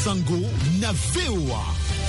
Sango na VOA.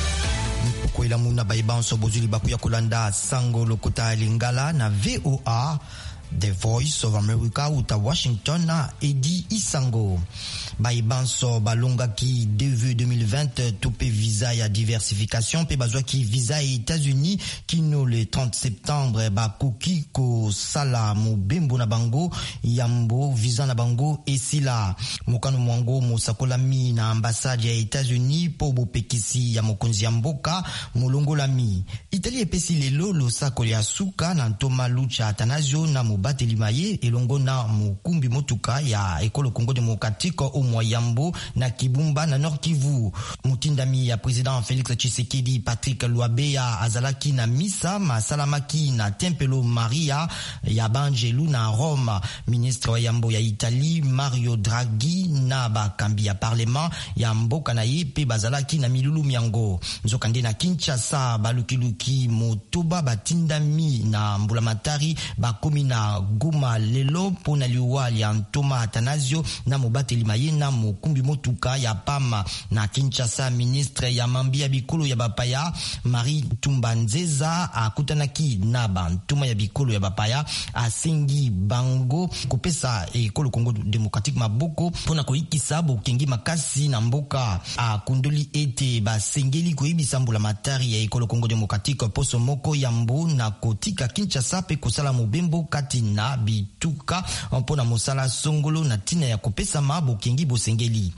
Kwela muna baibanso bozuli bakuya kulanda Sango lokuta lingala na VOA. The Voice of America uta Washington na Edi Isango. Baibanso balonga ki DV 2020 tope visa ya diversification pe bazwa ki visa ya États-Unis kino le 30 septembre ba kuki ko sala mu bembo na bango yambo visa na bango esila mukano mwango musakola mi na ambassade ya États-Unis po bopekisi ya mokonzi ya mboka mulongola mi Italie epesi lelo lo sakoli ya suka na Ntoma Lucha Atanasio na Bateli Maye elongo na mukumbi motuka ya ekolo Congo Démocratique au Moyambo na Kibumba na Nord Kivu. Mutindami ya président Félix Tshisekedi Patrick Luabeya azalaki na misa masalamaki na Tempelo Maria ya Banjelu na Rome. Ministre wa Yambo ya Italie Mario Draghi na bakambi ya parlement ya mboka na ye pe bazalaki na milulu miango. Nzokande na Kinshasa balukiluki motoba batindami na mbulamatari bakomi na Goma lelo pona liwali ya Ntoma Atanasio na Mobateli Maye na mukumbi motuka ya Pama na Kinshasa. Ministre ya mambia bikolo ya bapaya Marie Tumbanzeza akutanaki na bantuma ya bikolo ya bapaya asengi bango kopesa ekolo Congo Démocratique maboko pona koikisa bokengi makasi na mboka akundoli ete basengeli koyebisa mbulamatari ya ekolo Congo Démocratique poso moko yambo na kotika Kinshasa pe kosala mobembo kati na bituka mpona mosala songolo na tina ya kopesa mabo kengi bosengeli.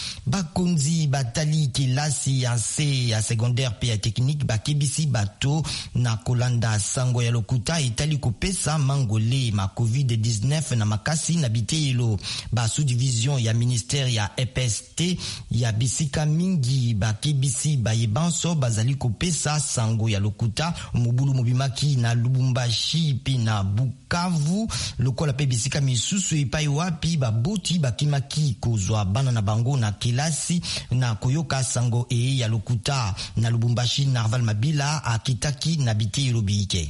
Bakonzi batali kilasi ya C ya secondaire pe ya technique bakebisi bato na kolanda sango ya lokuta itali kopesa mangole ma COVID-19 na makasi na bitelo. Ba sous-division ya ministère ya EPST ya bisika mingi bakebisi bayebanso bazali kopesa sango ya lokuta mobulu mobimaki na Lubumbashi pe na Bukavu lokola pe bisika misusu epai wapi baboti bakimaki kozwa bana na bango na kilasi na koyoka sango ya lokuta na Lubumbashi. Narval Mabila akitaki na bitelo biike.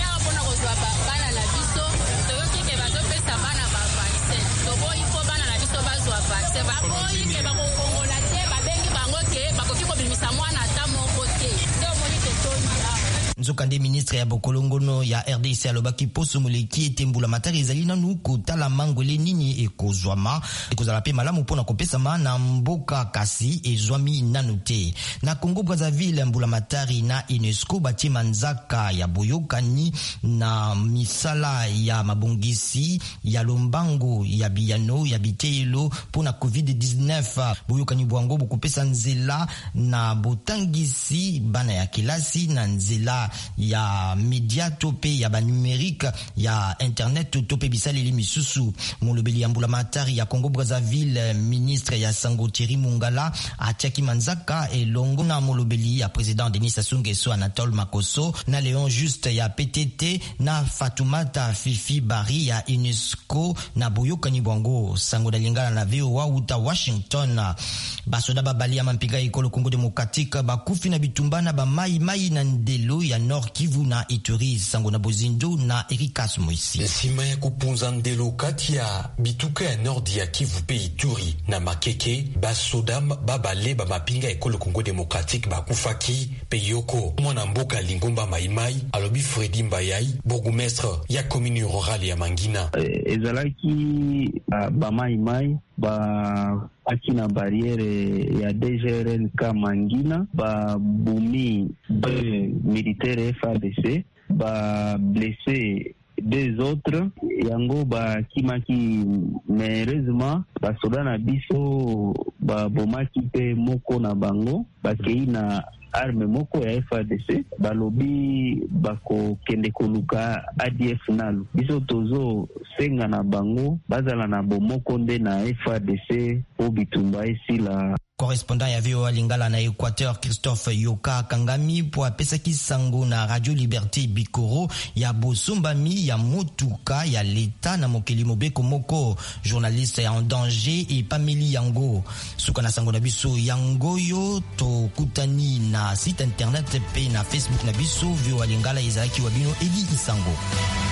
Nzokande ministre ya bokolongono ya RDC alobaki poso moleki ete mbulamatari ezali nanu kotala mangole nini ekozwama ekozala pe malamu pona kopesama na mboka kasi ezwami nanu te. Na Congo Brazzaville mbulamatari na UNESCO batie manzaka ya boyokani na misala ya mabongisi ya lombango ya biyano ya bitelo pona COVID-19 boyokani bwango bokopesa nzela na botangisi bana ya kilasi na nzela ya media tope ya ba numérique ya internet tope bisaleli misusu. Molobeli ya mbulamatari ya Congo Brazzaville ministre ya Sango Thierry Mungala atiaki manzaka elongo na molobeli ya président Denis Sassou Nguesso Anatole Makoso na Léon Juste ya PTT na Fatoumata Fifi Bari ya UNESCO na boyokani bwango sango da lingala na VOA uta Washington. Basoda babali ya mampiga ekolo Congo Démocratique bakufi na bitumbana ba mai na ndelo ya Nord Kivu na Ituri. Sango na Bozindo na Erikas Moisi. Nsima ya kupunza ndelo kati ya bituka ya Nord ya Kivu pe Ituri na Makeke basoda babale bamapinga ekolo Congo Démocratique bakufaki pe yoko mwana mboka Lingomba Maimai alobi Fredi Mbayai bourgmestre ya commune rurale ya Mangina. Ezalaki ba Maimai ba akina barriere ya DGRNK Mangina ba bumi militaire FARDC ba blessé deux autres yango ba kimaki heureusement ba soda na biso ba bomaki pe moko na bango bakei na arme moko ya FARDC balobi bako kende koluka ADF nalu biso tozo senga na bango bazala na bomoko nde na FARDC o bitumba esila. Correspondant ya VOA Lingala na Équateur Christophe Yoka Kangami po apesaki sango na Radio Liberté Bikoro ya bosombami ya motuka ya leta na mokeli mobeko moko. Journaliste ya en danger et Pameli Yango suka na sango na biso yangoyo to kutani na site internet pe na Facebook na biso VOA Lingala ezalaki wabino Edi Isango.